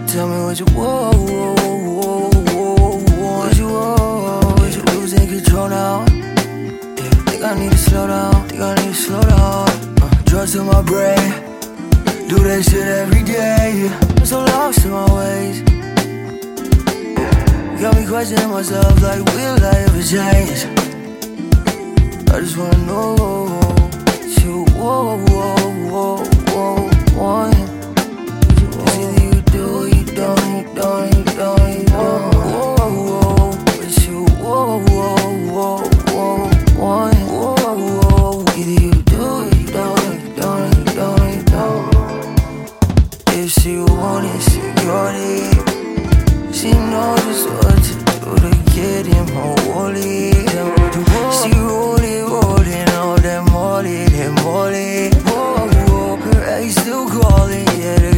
Tell me what you want. What you want? What you losing control now? Yeah, think I need to slow down. Think I need to slow down. Drugs in my brain. Do that shit every day. I'm so lost in my ways. Got me questioning myself like, will I ever change? I just wanna know what you want. It's either you do or you don't, you don't, you don't, you don't. What you want. Either you do or you don't, you don't, you don't, you don't. If she want it, she got it. She knows just what to do to get him holy. She rolling all that molly, that molly. Her ex still calling, yeah.